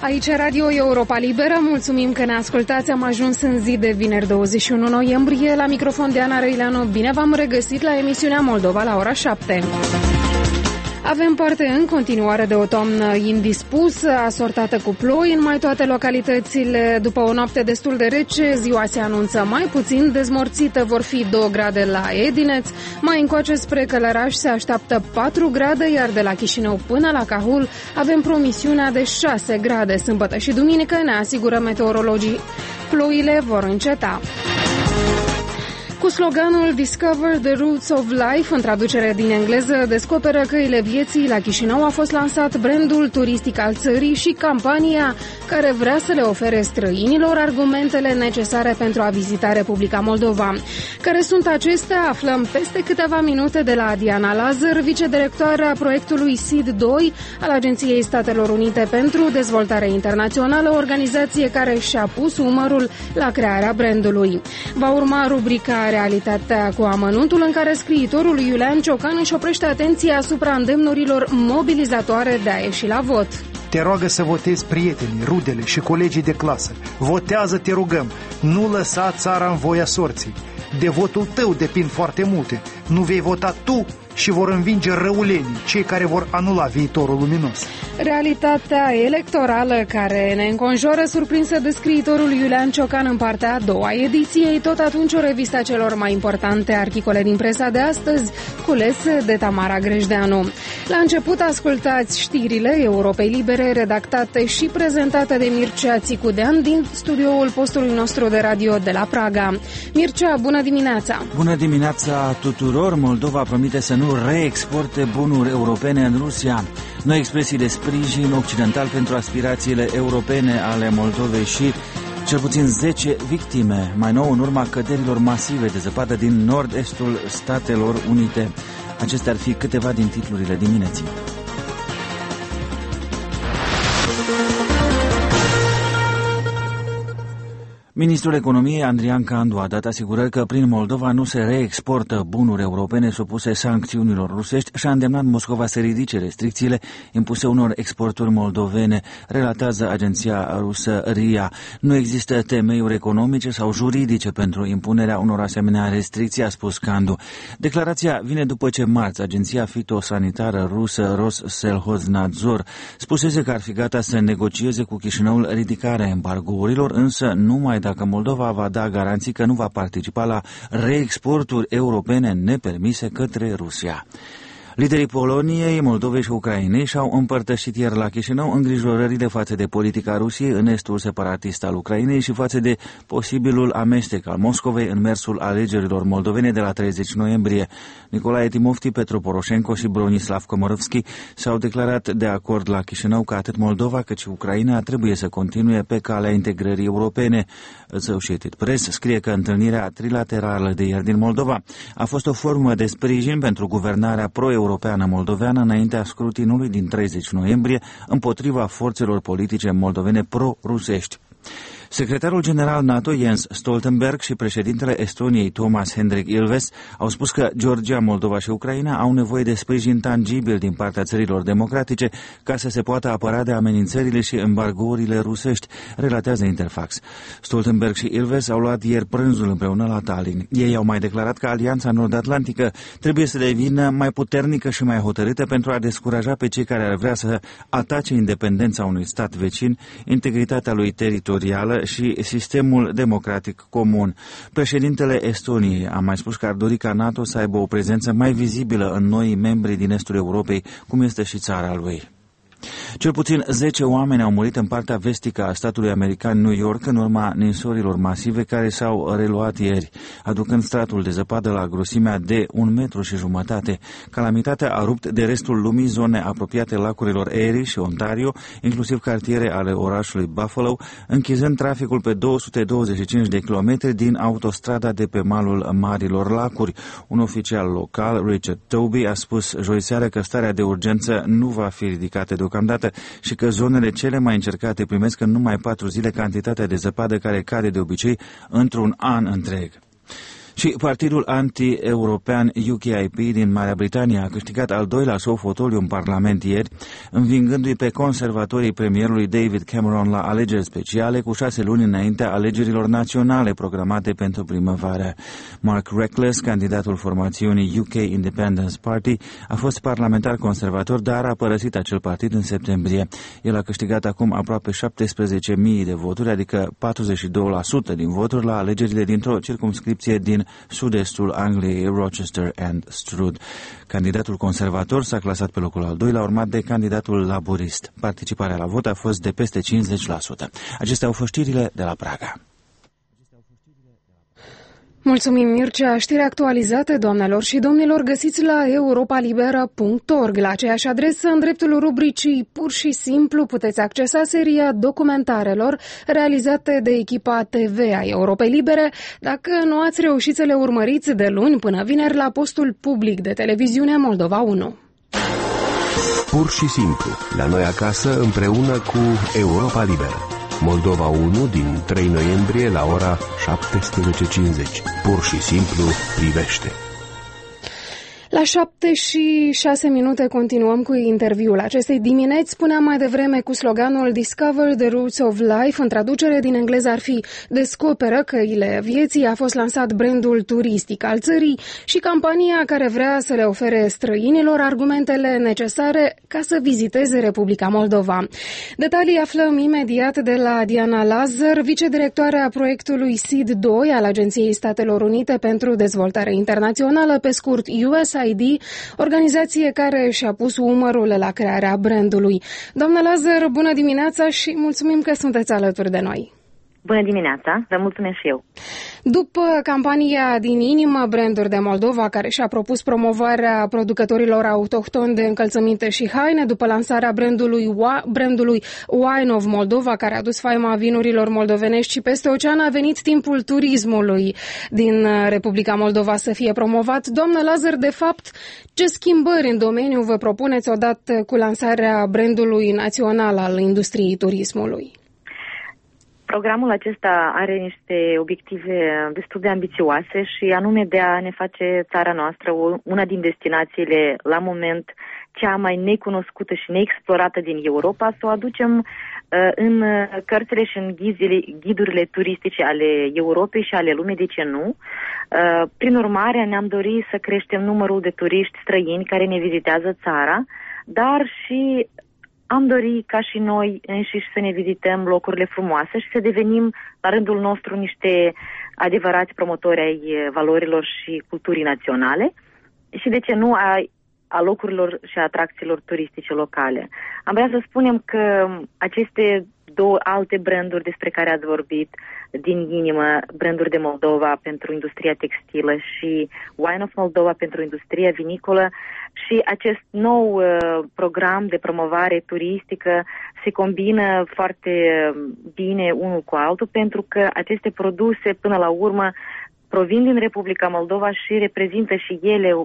Aici Radio Europa Liberă, mulțumim că ne ascultați, am ajuns în zi de vineri 21 noiembrie, la microfon Diana Răileanu, bine v-am regăsit la emisiunea Moldova la ora 7. Avem parte în continuare de o toamnă indispusă, asortată cu ploi în mai toate localitățile. După o noapte destul de rece, ziua se anunță mai puțin dezmorțită, vor fi 2 grade la Edineț, mai încoace spre Călăraș se așteaptă 4 grade, iar de la Chișinău până la Cahul avem promisiunea de 6 grade. Sâmbătă și duminică, ne asigură meteorologii, ploile vor înceta. Cu sloganul Discover the Roots of Life, în traducere din engleză, descoperă căile vieții, la Chișinău a fost lansat brandul turistic al țării și campania care vrea să le ofere străinilor argumentele necesare pentru a vizita Republica Moldova. Care sunt acestea? Aflăm peste câteva minute de la Diana Lazar, vicedirectoarea proiectului SEED-2 al Agenției Statelor Unite pentru Dezvoltare Internațională, organizație care și-a pus umărul la crearea brandului. Va urma rubrica Realitatea cu amănuntul, în care scriitorul Iulian Ciocan își oprește atenția asupra îndemnurilor mobilizatoare de a ieși la vot. Te roagă să votezi prietenii, rudele și colegii de clasă. Votează, te rugăm. Nu lăsa țara în voia sorții. De votul tău depind foarte multe. Nu vei vota tu și vor învinge răulenii, cei care vor anula viitorul luminos. Realitatea electorală care ne înconjoară, surprinsă de scriitorul Iulian Ciocan în partea a doua ediției, tot atunci o revistă a celor mai importante articole din presa de astăzi, culese de Tamara Grejdeanu. La început ascultați știrile Europei Libere, redactate și prezentate de Mircea Țicudean din studioul postului nostru de radio de la Praga. Mircea, bună dimineața! Bună dimineața tuturor! Moldova promite să nu reexporte bunuri europene în Rusia. Noi expresii de sprijin occidental pentru aspirațiile europene ale Moldovei și cel puțin 10 victime, mai nou în urma căderilor masive de zăpadă din nord-estul Statelor Unite. Acestea ar fi câteva din titlurile dimineții. Ministrul Economiei, Andrian Candu, a dat asigurări că prin Moldova nu se reexportă bunuri europene supuse sancțiunilor rusești și a îndemnat Moscova să ridice restricțiile impuse unor exporturi moldovene, relatează agenția rusă RIA. Nu există temeiuri economice sau juridice pentru impunerea unor asemenea restricții, a spus Candu. Declarația vine după ce marți agenția fitosanitară rusă Rosselsnadzor spusese că ar fi gata să negocieze cu Chișinăul ridicarea embargourilor, însă numai dacă Moldova va da garanții că nu va participa la reexporturi europene nepermise către Rusia. Liderii Poloniei, Moldovei și Ucrainei și-au împărtășit ieri la Chișinău îngrijorările față de politica Rusiei în estul separatist al Ucrainei și față de posibilul amestec al Moscovei în mersul alegerilor moldovene de la 30 noiembrie. Nicolae Timofti, Petro Poroșenko și Bronislav Komorowski s-au declarat de acord la Chișinău că atât Moldova cât și Ucraina trebuie să continue pe calea integrării europene. Associated Press scrie că întâlnirea trilaterală de ieri din Moldova a fost o formă de sprijin pentru guvernarea pro-europeană moldoveană înaintea scrutinului din 30 noiembrie împotriva forțelor politice moldovene pro-rusești. Secretarul general NATO Jens Stoltenberg și președintele Estoniei Toomas Hendrik Ilves au spus că Georgia, Moldova și Ucraina au nevoie de sprijin tangibil din partea țărilor democratice ca să se poată apăra de amenințările și embargourile rusești, relatează Interfax. Stoltenberg și Ilves au luat ieri prânzul împreună la Tallinn. Ei au mai declarat că Alianța Nord-Atlantică trebuie să devină mai puternică și mai hotărâtă pentru a descuraja pe cei care ar vrea să atace independența unui stat vecin, integritatea lui teritorială și sistemul democratic comun. Președintele Estoniei a mai spus că ar dori ca NATO să aibă o prezență mai vizibilă în noi membri din estul Europei, cum este și țara lui. Cel puțin 10 oameni au murit în partea vestică a statului american New York în urma ninsorilor masive care s-au reluat ieri, aducând stratul de zăpadă la grosimea de 1,5 metri. Calamitatea a rupt de restul lumii zone apropiate lacurilor Erie și Ontario, inclusiv cartiere ale orașului Buffalo, închizând traficul pe 225 de kilometri din autostrada de pe malul marilor lacuri. Un oficial local, Richard Toby, a spus joiseară că starea de urgență nu va fi ridicată deocamdată și că zonele cele mai încercate primesc în numai 4 zile cantitatea de zăpadă care cade de obicei într-un an întreg. Și partidul anti-european UKIP din Marea Britanie a câștigat al doilea său fotoliu în Parlament ieri, învingându-i pe conservatorii premierului David Cameron la alegeri speciale cu 6 luni înaintea alegerilor naționale programate pentru primăvară. Mark Reckless, candidatul formațiunii UK Independence Party, a fost parlamentar conservator, dar a părăsit acel partid în septembrie. El a câștigat acum aproape 17.000 de voturi, adică 42% din voturi la alegerile dintr-o circumscripție din sud-estul Angliei, Rochester and Stroud. Candidatul conservator s-a clasat pe locul al doilea, urmat de candidatul laborist. Participarea la vot a fost de peste 50%. Acestea au fost știrile de la Praga. Mulțumim, Mircea. Știri actualizate, doamnelor și domnilor, găsiți la europalibera.org. La aceeași adresă, în dreptul rubricii Pur și simplu, puteți accesa seria documentarelor realizate de echipa TV a Europei Libere, dacă nu ați reușit să le urmăriți de luni până vineri la postul public de televiziune Moldova 1. Pur și simplu, la noi acasă, împreună cu Europa Liberă. Moldova 1 din 3 noiembrie la ora 17:50. Pur și simplu privește. La 7:06 continuăm cu interviul acestei dimineți. Spuneam mai devreme cu sloganul Discover the Roots of Life, în traducere din engleză ar fi Descoperă căile vieții. A fost lansat brandul turistic al țării și campania care vrea să le ofere străinilor argumentele necesare ca să viziteze Republica Moldova. Detalii aflăm imediat de la Diana Lazar, vicedirectoarea proiectului SEED 2 al Agenției Statelor Unite pentru Dezvoltare Internațională, pe scurt USAID, organizație care și-a pus umărul la crearea brandului. Doamna Lazar, bună dimineața și mulțumim că sunteți alături de noi. Bună dimineața, vă mulțumesc și eu. După campania din inimă, Branduri de Moldova, care și-a propus promovarea producătorilor autohtoni de încălțăminte și haine, după lansarea brandului Wine of Moldova, care a dus faima vinurilor moldovenești și peste ocean, a venit timpul turismului din Republica Moldova să fie promovat. Doamnă Lazar, de fapt, ce schimbări în domeniu vă propuneți odată cu lansarea brandului național al industriei turismului? Programul acesta are niște obiective destul de ambițioase și anume de a ne face țara noastră una din destinațiile, la moment, cea mai necunoscută și neexplorată din Europa, să o aducem în cărțile și în ghidurile turistice ale Europei și ale lumii, de ce nu? Prin urmare, ne-am dorit să creștem numărul de turiști străini care ne vizitează țara, dar și am dorit ca și noi înșiși să ne vizităm locurile frumoase și să devenim la rândul nostru niște adevărați promotori ai valorilor și culturii naționale și, de ce nu, a locurilor și a atracțiilor turistice locale. Am vrea să spunem că aceste două alte branduri despre care ați vorbit, din inimă, branduri de Moldova pentru industria textilă și Wine of Moldova pentru industria vinicolă, și acest nou program de promovare turistică se combină foarte bine unul cu altul, pentru că aceste produse, până la urmă, provin din Republica Moldova și reprezintă și ele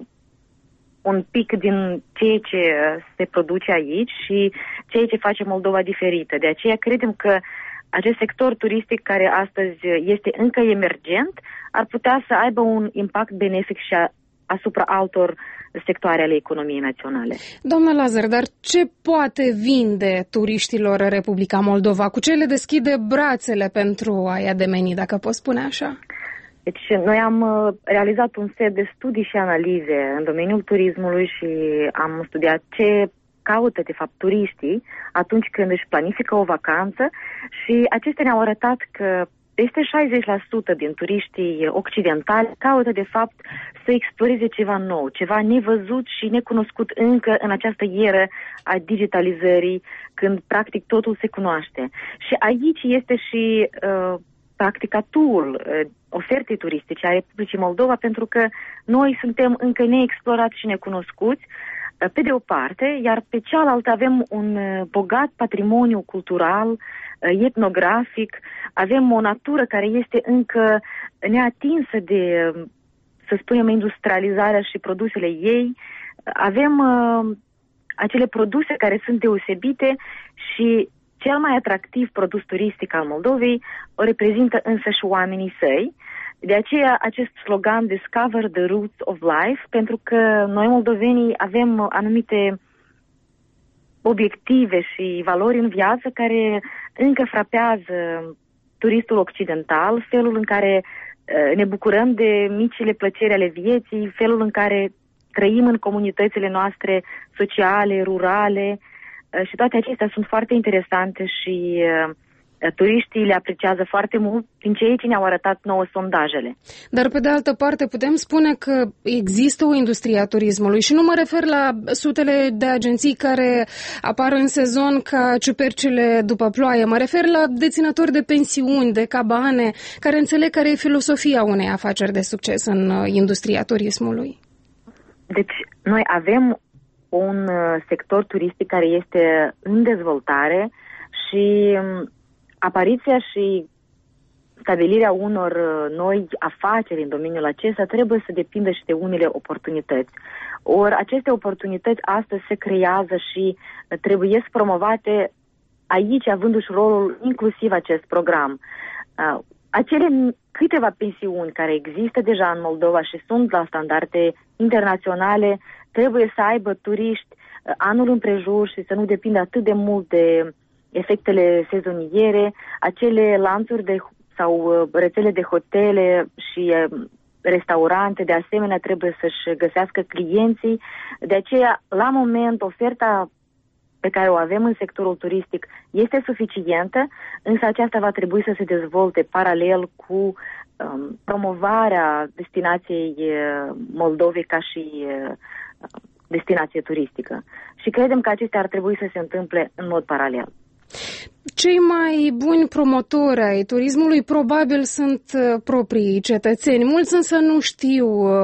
un pic din ceea ce se produce aici și ceea ce face Moldova diferită. De aceea credem că acest sector turistic, care astăzi este încă emergent, ar putea să aibă un impact benefic și asupra altor sectoare ale economiei naționale. Doamna Lazar, dar ce poate vinde turiștilor Republica Moldova? Cu ce le deschide brațele pentru a-i ademeni, dacă pot spune așa? Deci noi am realizat un set de studii și analize în domeniul turismului și am studiat ce caută, de fapt, turiștii atunci când își planifică o vacanță și acestea ne-au arătat că peste 60% din turiștii occidentali caută, de fapt, să exploreze ceva nou, ceva nevăzut și necunoscut încă în această eră a digitalizării, când, practic, totul se cunoaște. Și aici este și practic atul ofertei turistice a Republicii Moldova, pentru că noi suntem încă neexplorați și necunoscuți, pe de o parte, iar pe cealaltă avem un bogat patrimoniu cultural, etnografic, avem o natură care este încă neatinsă de, să spunem, industrializarea și produsele ei, avem acele produse care sunt deosebite și cel mai atractiv produs turistic al Moldovei o reprezintă însă și oamenii săi De aceea acest slogan Discover the Roots of Life, pentru că noi moldovenii avem anumite obiective și valori în viață care încă frapează turistul occidental, felul în care ne bucurăm de micile plăceri ale vieții, felul în care trăim în comunitățile noastre sociale, rurale și toate acestea sunt foarte interesante și turiștii le apreciază foarte mult din ce ne-au arătat nouă sondajele. Dar pe de altă parte putem spune că există o industrie a turismului și nu mă refer la sutele de agenții care apar în sezon ca ciupercile după ploaie, mă refer la deținători de pensiuni, de cabane, care înțeleg care e filosofia unei afaceri de succes în industria turismului. Deci noi avem un sector turistic care este în dezvoltare și apariția și stabilirea unor noi afaceri în domeniul acesta trebuie să depindă și de unele oportunități. Ori aceste oportunități astăzi se creează și trebuie să promovate aici, avându-și rolul inclusiv acest program. Acele câteva pensiuni care există deja în Moldova și sunt la standarde internaționale trebuie să aibă turiști anul împrejur și să nu depindă atât de mult de efectele sezoniere, acele lanțuri sau rețele de hotele și restaurante, de asemenea, trebuie să-și găsească clienții. De aceea, la moment, oferta pe care o avem în sectorul turistic este suficientă, însă aceasta va trebui să se dezvolte paralel cu promovarea destinației Moldovei ca și destinație turistică. Și credem că acestea ar trebui să se întâmple în mod paralel. Cei mai buni promotori ai turismului probabil sunt proprii cetățeni. Mulți însă nu știu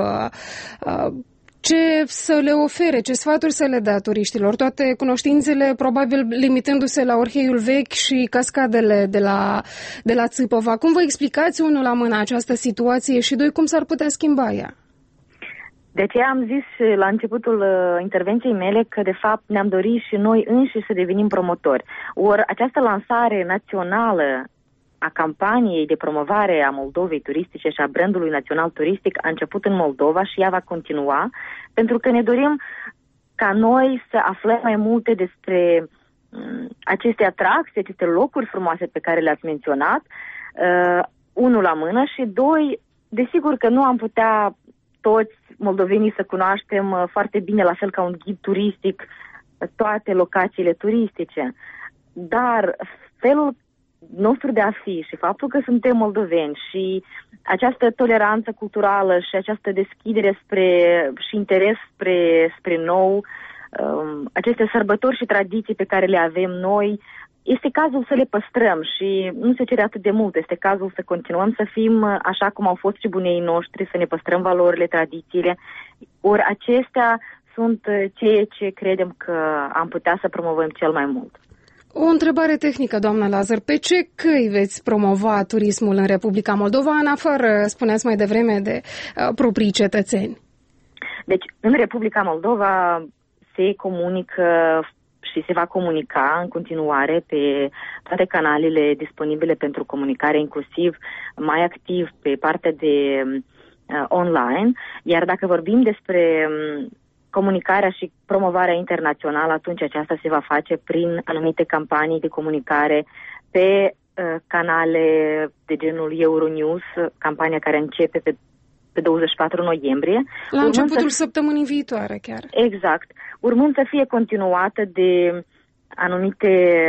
ce să le ofere, ce sfaturi să le dea turiștilor. Toate cunoștințele probabil limitându-se la Orheiul Vechi și cascadele de la Țipova. Cum vă explicați, unul, la mână această situație și doi, cum s-ar putea schimba ea? De aceea am zis la începutul intervenției mele că, de fapt, ne-am dorit și noi înșiși să devenim promotori. Ori această lansare națională a campaniei de promovare a Moldovei turistice și a brandului național turistic a început în Moldova și ea va continua, pentru că ne dorim ca noi să aflăm mai multe despre aceste atracții, aceste locuri frumoase pe care le-ați menționat, unul la mână, și doi, desigur că nu am putea toți moldovenii să cunoaștem foarte bine, la fel ca un ghid turistic, toate locațiile turistice. Dar felul nostru de a fi și faptul că suntem moldoveni și această toleranță culturală și această deschidere și interes spre nou, aceste sărbători și tradiții pe care le avem noi, este cazul să le păstrăm și nu se cere atât de mult. Este cazul să continuăm să fim așa cum au fost și bunii noștri, să ne păstrăm valorile, tradițiile. Ori acestea sunt ceea ce credem că am putea să promovăm cel mai mult. O întrebare tehnică, doamna Lazar. Pe ce căi veți promova turismul în Republica Moldova, în afară, spuneați mai devreme, de proprii cetățeni? Deci, în Republica Moldova se comunică și se va comunica în continuare pe toate canalele disponibile pentru comunicare, inclusiv mai activ pe partea de online. Iar dacă vorbim despre comunicarea și promovarea internațională, atunci aceasta se va face prin anumite campanii de comunicare pe canale de genul Euronews, campania care începe pe 24 noiembrie. La începutul săptămânii viitoare chiar. Exact. Urmând să fie continuată de anumite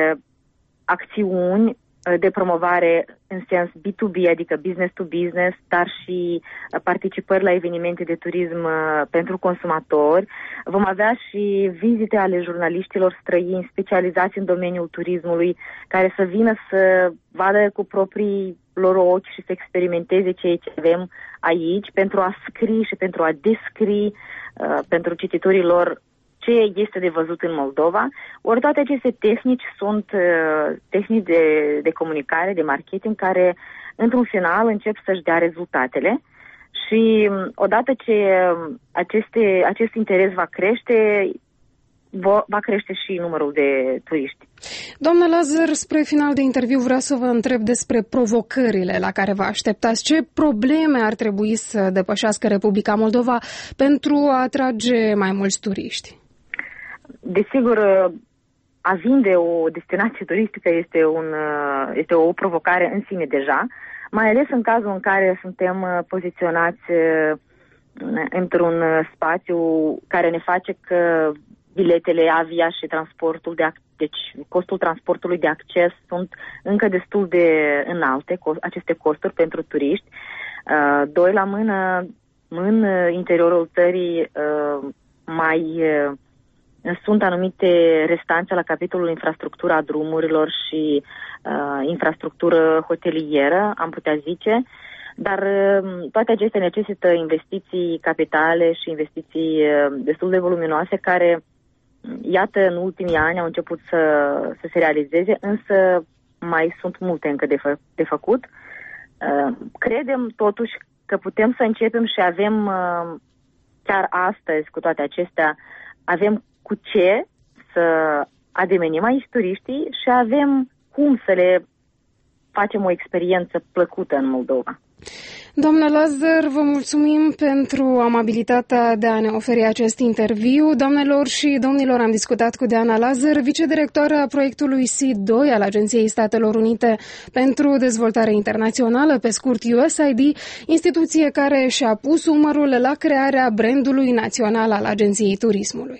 acțiuni de promovare în sens B2B, adică business to business, dar și participări la evenimente de turism pentru consumatori. Vom avea și vizite ale jurnaliștilor străini specializați în domeniul turismului, care să vină să vadă cu proprii lor ochi și să experimenteze ceea ce avem aici, pentru a scrie și pentru a descrie pentru cititorii lor ce este de văzut în Moldova. Ori toate aceste tehnici sunt tehnici de comunicare, de marketing, care într-un final încep să-și dea rezultatele și odată ce acest interes va crește, va crește și numărul de turiști. Doamna Lazar, spre final de interviu vreau să vă întreb despre provocările la care vă așteptați. Ce probleme ar trebui să depășească Republica Moldova pentru a atrage mai mulți turiști? Desigur, a vinde o destinație turistică este o provocare în sine deja, mai ales în cazul în care suntem poziționați într-un spațiu care ne face că biletele avia și transportul deci costul transportului de acces sunt încă destul de înalte, aceste costuri pentru turiști. Doi la mână, în interiorul țării mai sunt anumite restanțe la capitolul infrastructura drumurilor și infrastructură hotelieră, am putea zice, dar toate acestea necesită investiții capitale și investiții destul de voluminoase care, iată, în ultimii ani au început să se realizeze, însă mai sunt multe încă de făcut. Credem totuși că putem să începem și avem chiar astăzi, cu toate acestea, avem cu ce să ademenim aici turiștii și avem cum să le facem o experiență plăcută în Moldova. Doamna Lazar, vă mulțumim pentru amabilitatea de a ne oferi acest interviu. Doamnelor și domnilor, am discutat cu Diana Lazar, vicedirectoarea a proiectului SEED-2 al Agenției Statelor Unite pentru Dezvoltare Internațională, pe scurt USAID, instituție care și-a pus umărul la crearea brandului național al Agenției Turismului.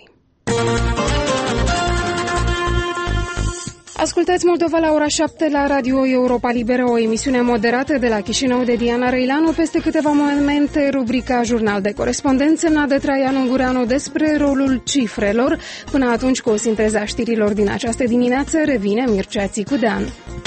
Ascultați Moldova la ora 7 la Radio Europa Liberă, o emisiune moderată de la Chișinău de Diana Răileanu. Peste câteva momente, rubrica Jurnal de Corespondență, semnat de Traianu Gureanu despre rolul cifrelor. Până atunci, cu o sinteză a știrilor din această dimineață, revine Mircea Țicudean.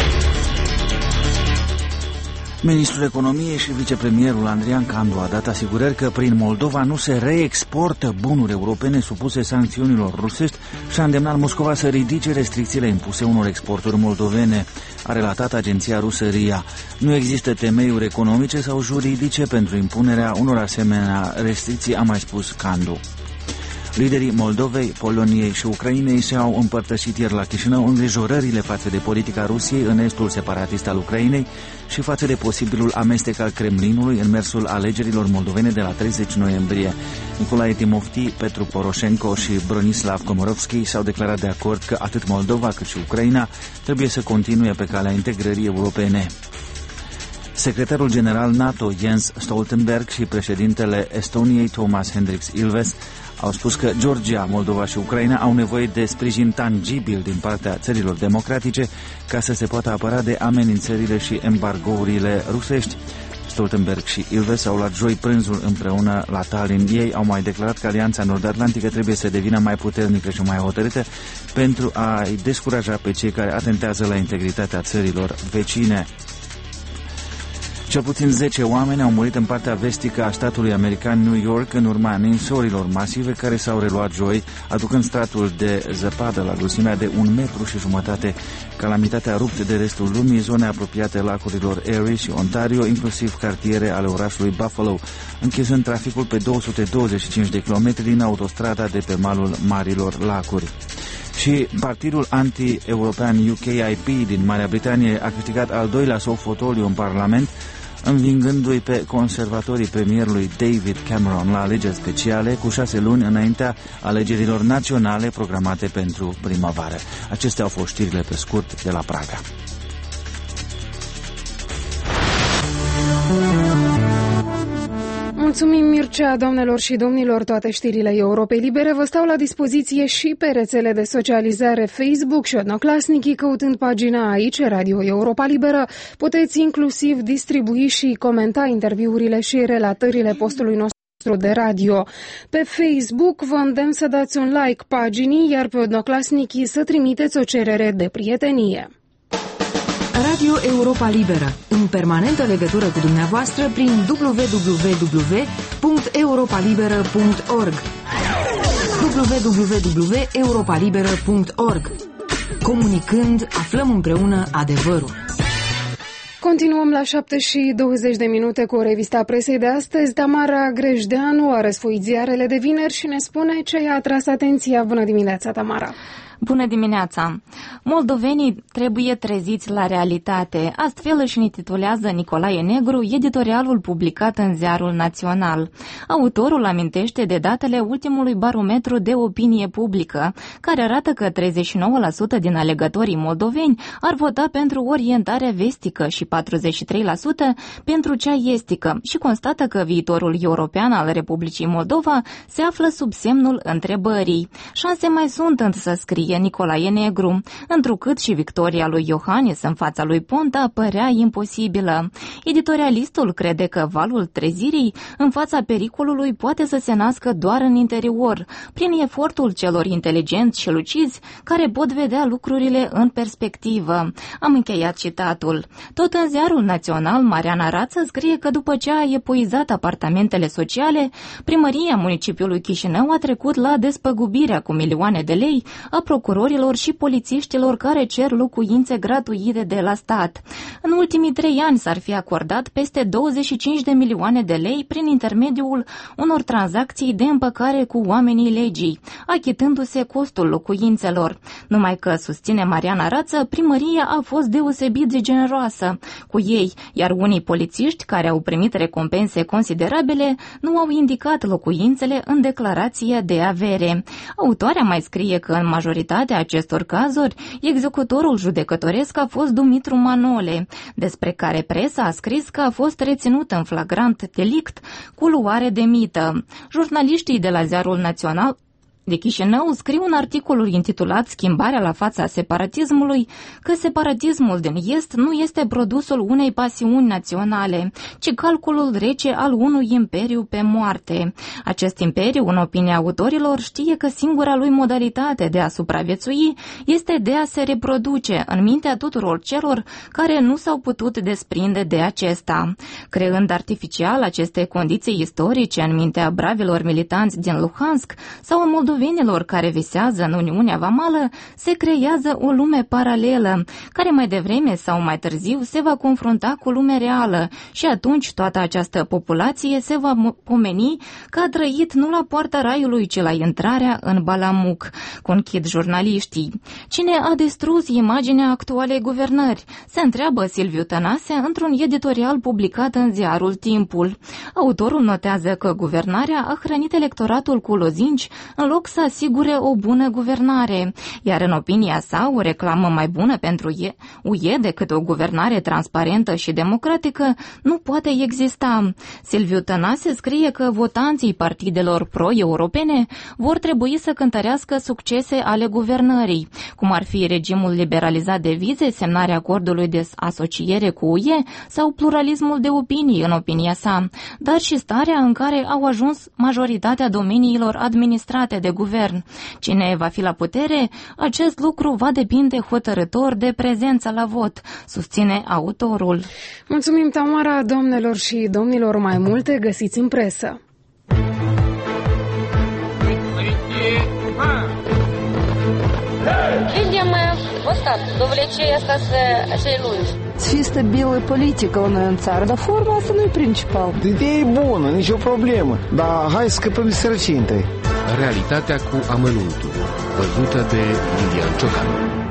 Ministrul Economiei și vicepremierul Andrian Candu a dat asigurări că prin Moldova nu se reexportă bunuri europene supuse sancțiunilor rusești și a îndemnat Moscova să ridice restricțiile impuse unor exporturi moldovene, a relatat agenția rusă RIA. Nu există temeiuri economice sau juridice pentru impunerea unor asemenea restricții, a mai spus Candu. Liderii Moldovei, Poloniei și Ucrainei și-au împărtășit ieri la Chișinău îngrijorările față de politica Rusiei în estul separatist al Ucrainei și față de posibilul amestec al Kremlinului în mersul alegerilor moldovene de la 30 noiembrie. Nicolae Timofti, Petru Poroșenko și Bronislav Komorovski s-au declarat de acord că atât Moldova cât și Ucraina trebuie să continue pe calea integrării europene. Secretarul general NATO Jens Stoltenberg și președintele Estoniei Toomas Hendriks Ilves au spus că Georgia, Moldova și Ucraina au nevoie de sprijin tangibil din partea țărilor democratice ca să se poată apăra de amenințările și embargourile rusești. Stoltenberg și Ilves au luat joi prânzul împreună la Tallinn. Ei au mai declarat că Alianța Nord-Atlantică trebuie să devină mai puternică și mai hotărâtă pentru a-i descuraja pe cei care atentează la integritatea țărilor vecine. Cel puțin 10 oameni au murit în partea vestică a statului american New York în urma ninsorilor masive care s-au reluat joi, aducând stratul de zăpadă la grăsimea de 1,5 metri. Calamitatea a rupt de restul lumii, zone apropiate lacurilor Erie și Ontario, inclusiv cartiere ale orașului Buffalo, închizând traficul pe 225 de kilometri din autostrada de pe malul marilor lacuri. Și partidul anti-european UKIP din Marea Britanie a câștigat al doilea său fotoliu în Parlament, învingându-i pe conservatorii premierului David Cameron la alegeri speciale cu 6 luni înaintea alegerilor naționale programate pentru primăvară. Acestea au fost știrile pe scurt de la Praga. Mulțumim, Mircea, doamnelor și domnilor, toate știrile Europei Libere vă stau la dispoziție și pe rețele de socializare Facebook și Odnoclasnici, căutând pagina aici, Radio Europa Liberă. Puteți inclusiv distribui și comenta interviurile și relatările postului nostru de radio. Pe Facebook vă îndemn să dați un like paginii, iar pe Odnoclasnici să trimiteți o cerere de prietenie. Radio Europa Liberă, în permanentă legătură cu dumneavoastră prin www.europalibera.org www.europalibera.org. Comunicând, aflăm împreună adevărul. Continuăm la 7:20 cu revista presei de astăzi. Tamara Grejdeanu a răsfoit ziarele de vineri și ne spune ce i-a atras atenția. Bună dimineața, Tamara! Bună dimineața! Moldovenii trebuie treziți la realitate. Astfel își intitulează Nicolae Negru editorialul publicat în Ziarul Național. Autorul amintește de datele ultimului barometru de opinie publică, care arată că 39% din alegătorii moldoveni ar vota pentru orientarea vestică și 43% pentru cea estică și constată că viitorul european al Republicii Moldova se află sub semnul întrebării. Șanse mai sunt, însă, scrie Nicolae Negru, întrucât și victoria lui Iohannis în fața lui Ponta părea imposibilă. Editorialistul crede că valul trezirii în fața pericolului poate să se nască doar în interior, prin efortul celor inteligenți și lucizi care pot vedea lucrurile în perspectivă. Am încheiat citatul. Tot în Ziarul Național, Mariana Rață scrie că după ce a epuizat apartamentele sociale, primăria municipiului Chișinău a trecut la despăgubirea cu milioane de lei a procurorilor și polițiștilor care cer locuințe gratuite de la stat. În ultimii 3 ani s-ar fi acordat peste 25 de milioane de lei prin intermediul unor tranzacții de împăcare cu oamenii legii, achitându-se costul locuințelor. Numai că, susține Mariana Rață, primăria a fost deosebit de generoasă cu ei, iar unii polițiști care au primit recompense considerabile nu au indicat locuințele în declarația de avere. Autoarea mai scrie că în majoritatea acestor cazuri, executorul judecătoresc a fost Dumitru Manole, despre care presa a scris că a fost reținut în flagrant delict cu luare de mită. Jurnaliștii de la Ziarul Național de Chișinău scriu un articol intitulat Schimbarea la fața separatismului, că separatismul din Est nu este produsul unei pasiuni naționale, ci calculul rece al unui imperiu pe moarte. Acest imperiu, în opinia autorilor, știe că singura lui modalitate de a supraviețui este de a se reproduce în mintea tuturor celor care nu s-au putut desprinde de acesta. Creând artificial aceste condiții istorice în mintea bravilor militanți din Luhansk sau în moldovenilor care visează în Uniunea Vamală, se creează o lume paralelă, care mai devreme sau mai târziu se va confrunta cu lumea reală și atunci toată această populație se va pomeni că a trăit nu la poarta raiului, ci la intrarea în Balamuc, conchid jurnaliștii. Cine a distrus imaginea actualei guvernări? Se întreabă Silviu Tănase într-un editorial publicat în ziarul Timpul. Autorul notează că guvernarea a hrănit electoratul cu lozinci în loc să asigure o bună guvernare, iar în opinia sa o reclamă mai bună pentru UE decât o guvernare transparentă și democratică nu poate exista. Silviu Tănase scrie că votanții partidelor pro-europene vor trebui să cântărească succese ale guvernării, cum ar fi regimul liberalizat de vize, semnarea acordului de asociere cu UE sau pluralismul de opinii în opinia sa, dar și starea în care au ajuns majoritatea domeniilor administrate de guvern. Cine va fi la putere, acest lucru va depinde hotărător de prezența la vot, susține autorul. Mulțumim, Tamara. Doamnelor și domnilor, mai multe găsiți în presă. Видим вот так, довлечение остаться celulă. Fie stabilă politică la noi în țară, dar forma asta nu e principal. Ideea e bună, nicio problemă, dar hai să scăpăm de sărăcie întâi. Realitatea cu amănuntul, văzută de Lilian Ciocan.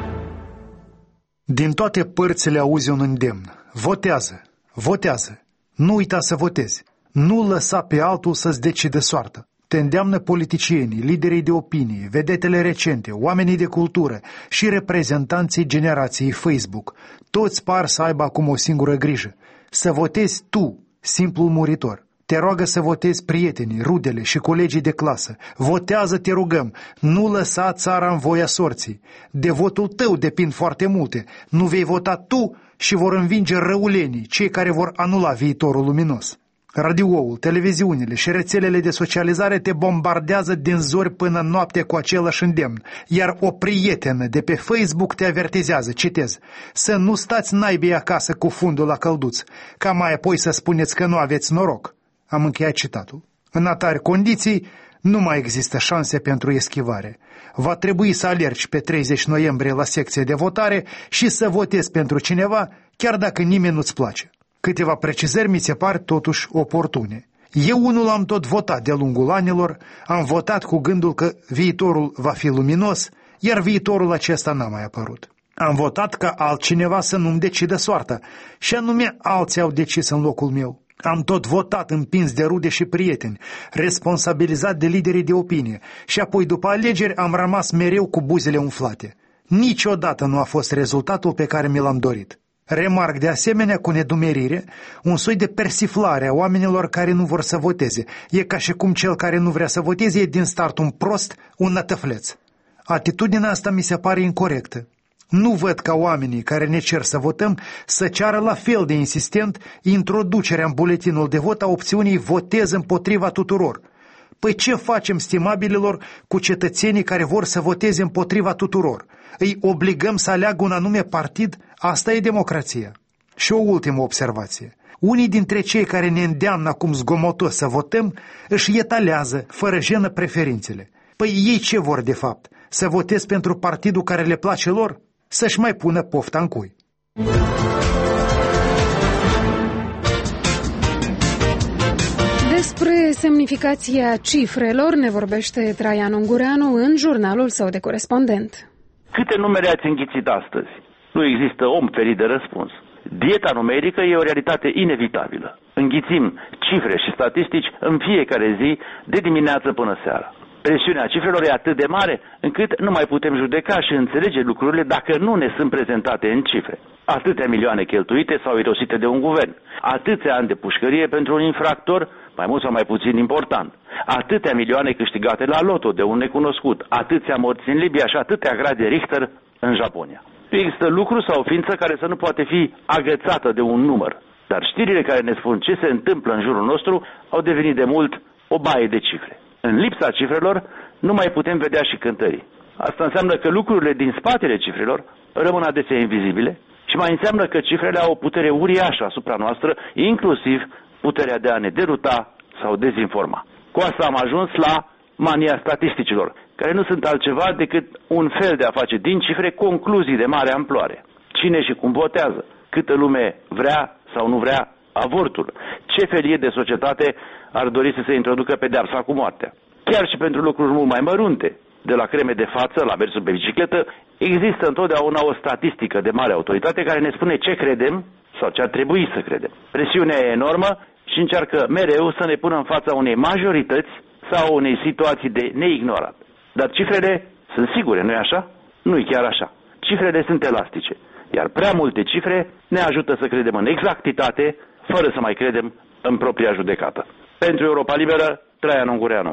Din toate părțile auzi un îndemn. Votează, votează. Nu uita să votezi. Nu lăsa pe altul să-ți decide soarta. Te îndeamnă politicienii, liderii de opinie, vedetele recente, oamenii de cultură și reprezentanții generației Facebook. Toți par să aibă acum o singură grijă. Să votezi tu, simplul muritor. Te roagă să votezi prietenii, rudele și colegii de clasă. Votează, te rugăm, nu lăsa țara în voia sorții. De votul tău depind foarte multe. Nu vei vota tu și vor învinge răulenii, cei care vor anula viitorul luminos. Radioul, televiziunile și rețelele de socializare te bombardează din zori până noapte cu același îndemn, iar o prietenă de pe Facebook te avertizează, citez, să nu stați naibii acasă cu fundul la călduț, ca mai apoi să spuneți că nu aveți noroc. Am încheiat citatul. În atare condiții nu mai există șanse pentru eschivare. Va trebui să alergi pe 30 noiembrie la secție de votare și să votezi pentru cineva chiar dacă nimeni nu-ți place. Câteva precizări mi se par totuși oportune. Eu unul am tot votat de-a lungul anilor, am votat cu gândul că viitorul va fi luminos, iar viitorul acesta n-a mai apărut. Am votat ca altcineva să nu-mi decidă soarta, și anume alții au decis în locul meu. Am tot votat împins de rude și prieteni, responsabilizat de liderii de opinie, și apoi după alegeri am rămas mereu cu buzele umflate. Niciodată nu a fost rezultatul pe care mi l-am dorit. Remarc de asemenea cu nedumerire un soi de persiflare a oamenilor care nu vor să voteze. E ca și cum cel care nu vrea să voteze e din start un prost, un nătăfleț. Atitudinea asta mi se pare incorectă. Nu văd ca oamenii care ne cer să votăm să ceară la fel de insistent introducerea în buletinul de vot a opțiunii votez împotriva tuturor. Păi ce facem, stimabililor, cu cetățenii care vor să voteze împotriva tuturor? Îi obligăm să aleagă un anume partid? Asta e democrația. Și o ultimă observație. Unii dintre cei care ne îndeamnă acum zgomotos să votăm își etalează, fără jenă, preferințele. Păi ei ce vor de fapt? Să votez pentru partidul care le place lor? Să-și mai pună pofta în cui. Despre semnificația cifrelor ne vorbește Traian Ungureanu în jurnalul său de corespondent. Câte numere ați înghițit astăzi? Nu există om ferit de răspuns. Dieta numerică e o realitate inevitabilă. Înghițim cifre și statistici în fiecare zi, de dimineață până seara. Presiunea cifrelor e atât de mare încât nu mai putem judeca și înțelege lucrurile dacă nu ne sunt prezentate în cifre. Atâtea milioane cheltuite sau irosite de un guvern, atâția ani de pușcărie pentru un infractor, mai mult sau mai puțin important, atâtea milioane câștigate la loto de un necunoscut, atâția morți în Libia și atâtea grade Richter în Japonia. Nu există lucru sau ființă care să nu poate fi agățată de un număr, dar știrile care ne spun ce se întâmplă în jurul nostru au devenit de mult o baie de cifre. În lipsa cifrelor nu mai putem vedea și cântării. Asta înseamnă că lucrurile din spatele cifrelor rămân adesea invizibile și mai înseamnă că cifrele au o putere uriașă asupra noastră, inclusiv puterea de a ne deruta sau dezinforma. Cu asta am ajuns la mania statisticilor, care nu sunt altceva decât un fel de a face din cifre concluzii de mare amploare. Cine și cum votează, câtă lume vrea sau nu vrea avortul, ce felie de societate ar dori să se introducă pedeapsa cu moartea. Chiar și pentru lucruri mult mai mărunte, de la creme de față la mersul pe bicicletă, există întotdeauna o statistică de mare autoritate care ne spune ce credem sau ce ar trebui să credem. Presiunea e enormă și încearcă mereu să ne pună în fața unei majorități sau unei situații de neignorat. Dar cifrele sunt sigure, nu-i așa? Nu-i chiar așa. Cifrele sunt elastice, iar prea multe cifre ne ajută să credem în exactitate, fără să mai credem în propria judecată. Pentru Europa Liberă, Traian Ungureanu.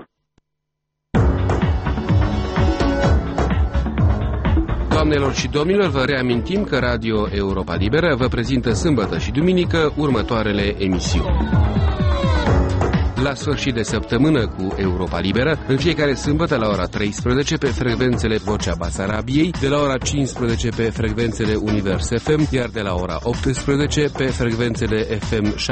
Doamnelor și domnilor, vă reamintim că Radio Europa Liberă vă prezintă sâmbătă și duminică următoarele emisiuni. La sfârșit de săptămână cu Europa Liberă, în fiecare sâmbătă la ora 13 pe frecvențele Vocea Basarabiei, de la ora 15 pe frecvențele Univers FM, iar de la ora 18 pe frecvențele FM 70,3,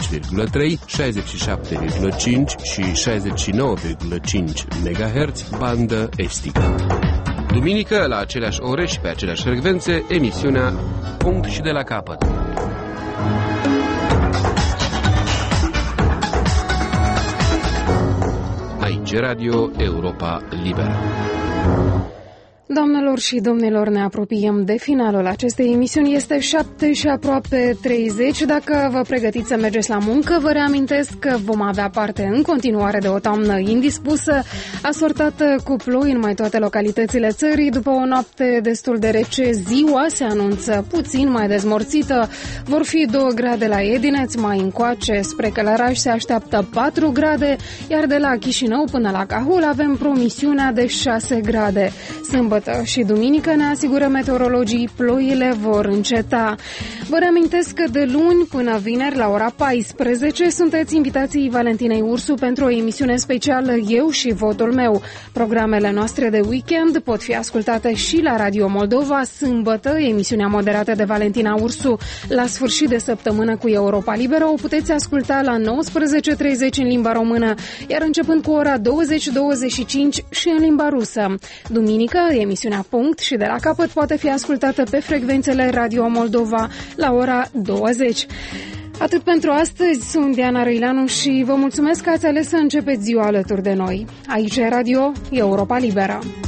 67,5 și 69,5 MHz, bandă estică. Duminică, la aceleași ore și pe aceleași frecvențe, emisiunea Punct și de la capăt. Aici Radio Europa Liberă. Doamnelor și domnilor, ne apropiem de finalul acestei emisiuni. Este 7 și aproape 30. Dacă vă pregătiți să mergeți la muncă, vă reamintesc că vom avea parte în continuare de o toamnă indispusă, asortată cu ploi în mai toate localitățile țării. După o noapte destul de rece, ziua se anunță puțin mai dezmorțită. Vor fi 2 grade la Edineț, mai încoace spre Călăraș se așteaptă 4 grade, iar de la Chișinău până la Cahul avem promisiunea de 6 grade. Sâmbătă și duminică, ne asigură meteorologii, ploile vor înceta. Vă reamintesc că de luni până vineri la ora 14 sunteți invitații Valentinei Ursu pentru o emisiune specială Eu și votul meu. Programele noastre de weekend pot fi ascultate și la Radio Moldova sâmbătă, emisiunea moderată de Valentina Ursu la sfârșit de săptămână cu Europa Liberă o puteți asculta la 19:30 în limba română, iar începând cu ora 20:25 și în limba rusă. Duminică, Emisiunea Punct și de la capăt poate fi ascultată pe frecvențele Radio Moldova la ora 20. Atât pentru astăzi, sunt Diana Răileanu și vă mulțumesc că ați ales să începeți ziua alături de noi. Aici e Radio Europa Liberă.